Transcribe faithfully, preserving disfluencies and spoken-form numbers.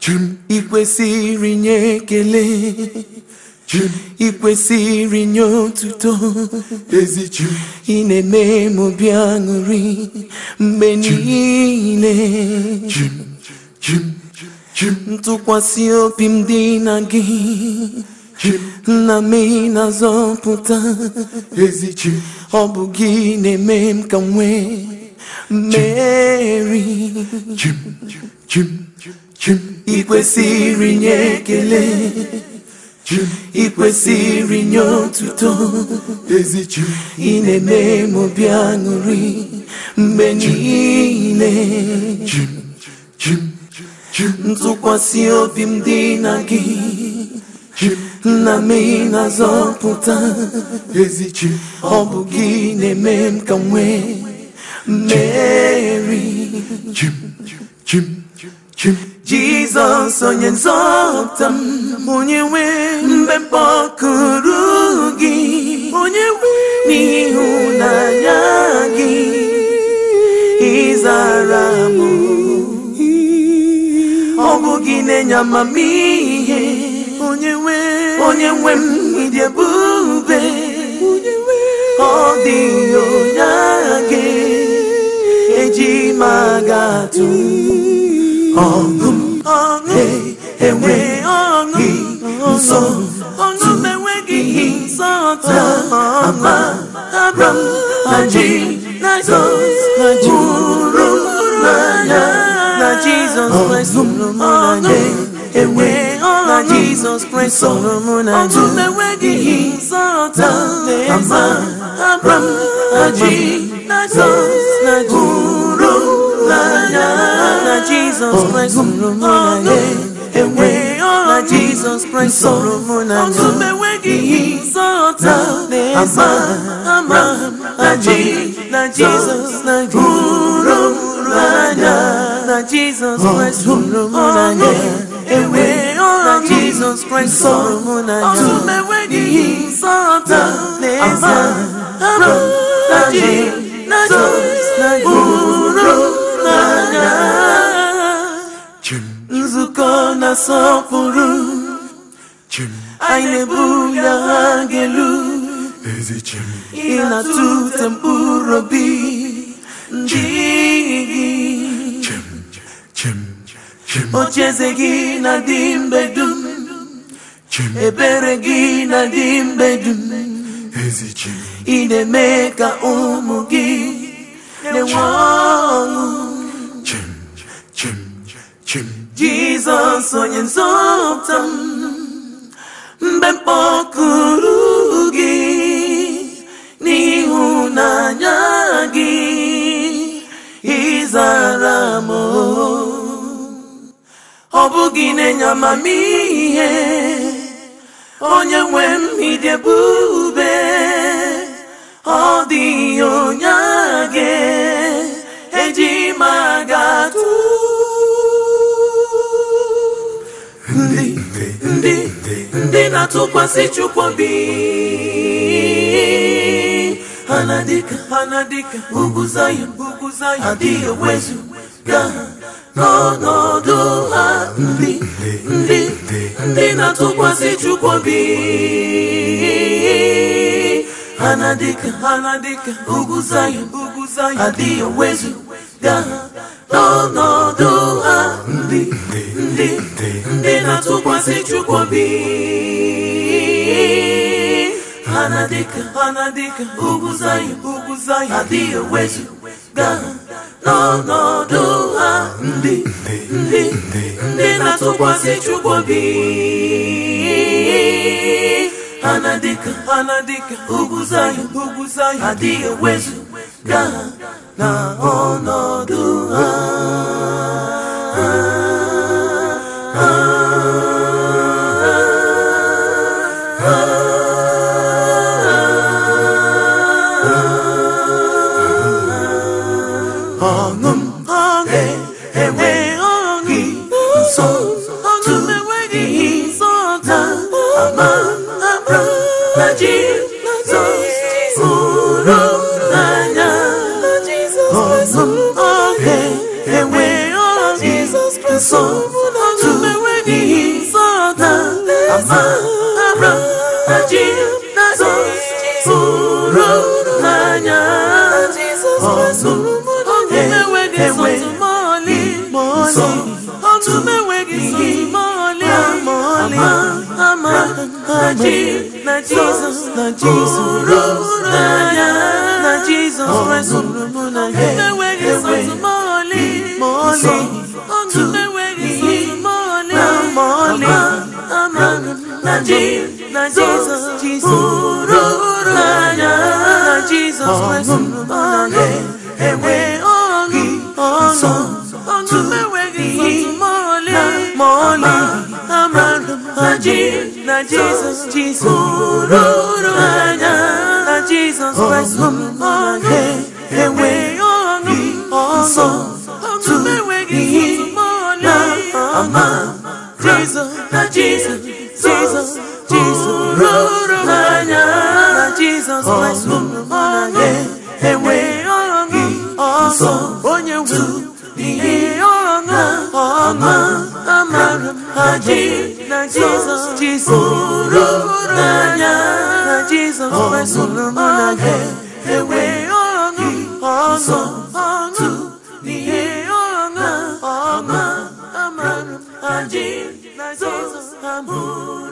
ikwesịrị nye ekele, ikwesịrị nye otuto, ị na-eme m obi aṅụrị mgbe niile. Ntụkwasị obi m dị na gị, nna m ị na-azọpụta, ọ bụ gị na-eme m ka m nwee mmeri. Ikwesịrị nye ekele, ikwesịrị nye otuto, ị na-eme m obi aṅụrị mgbe niile. Ntụkwasị obi m dị na gị, nna m ị na-azọpụta, ọ bụ gị na-eme m ka m nwee mmeri. Jizọs onye nzọpụta m, onye nwe mgbe m kpọkuru gị, onye nwe n'ịhụnanya gị ịzara m. Ọ bụ gị na-enye amamihe, onye nwe onye nwe m ịdị ebube, ọ dịghị onye gị eji m aga atụ. Ọṅụ m enwe ọṅụ nsọ, ọṅụ m enweghị nsọta. Ama Abram na Jizọs hụrụ n'anya, na Jizọs Kraịst hụrụ m n'anya, enwe na Jizọs Kraịst hụrụ m n'anya. Ọṅụ m enweghị nsọta. Ama Abram na Jizọs hụrụ n'anya, na Jesus Christ hụrụ m n'anya, enwe na Jesus Christ hụrụ m n'anya. Ọṅụ m enweghị nsọta. Ama ama na Jesus hụrụ m n'anya, na Jesus Christ hụrụ m n'anya, enwe na Jesus Christ hụrụ m n'anya. Ọṅụ m enweghị nsọta. Ama ama na Jesus hụrụ n'anya. Nzukọ na-asọpụrụ, anyị na-ebu ya elu, ị na-atụte mkpụrụ obi ndị gị. Ocheeze gị na-adị mgbe dum, ebere gị na-adị mgbe dum, ị na-eme ka ụmụ gị na-enwe ọṅụ. Jizọs onye nzọpụta m, mgbe m kpọkuru gị n'ịhụnanya gị ịzara m. Ọ bụ gị na-enye amamihe, onye nwe m ịdị ebube, ọ dịghị onye gị eji m aga atụ. Ndị ndị ndị na-atụkwasị Chukwu obi, ha na-adịka ha na-adịka ugwu Zayọn, ugwu Zayọn adịghị ewezuga n'ọnọdụ ha. Ndị ndị ndị na-atụkwasị Chukwu obi, ha na-adịka ha na-adịka ugwu Zayọn, ugwu Zayọn adịghị ewezuga n'ọnọdụ ha. Ndị ndị ndị na-atụkwasị Chukwu obi, ha na-adịka ha na-adịka ugwu Zayọn, ugwu Zayọn adịghị ewezuga n'ọnọdụ ha. Ndị ndị ndị na-atụkwasị Chukwu obi, ha na-adịka ha na-adịka ugwu Zayọn, ugwu Zayọn adịghị ewezuga n'ọnọdụ ha. Ọṅụ m enwe ọṅụ nsọ, ọṅụ m enweghị nsọta. Ama Abram na Jizọs hụrụ n'anya, ọṅụ m enwe na Jesus, na Jesus, na Jesus Christ, na Jesus, Molly, Molly, to Molly, na Jesus, na Jesus, Jesus, na Jesus Christ, ewe ongi, ongi, to Molly, Molly, na Jesus, na Jesus, Jesus, na Jesus Christ, ewe ongi, ongi, to Jesus, na Jesus, Jesus, Jesus, na Jesus Christ, ewe ongi, ongi, onye wu, ihe onga, onga, amara, haji, na Jesus, Jesus, na Jesus Christ, ewe ongi, ongi, ongi, ihe onga, onga, amara, haji, na Jesus, amara.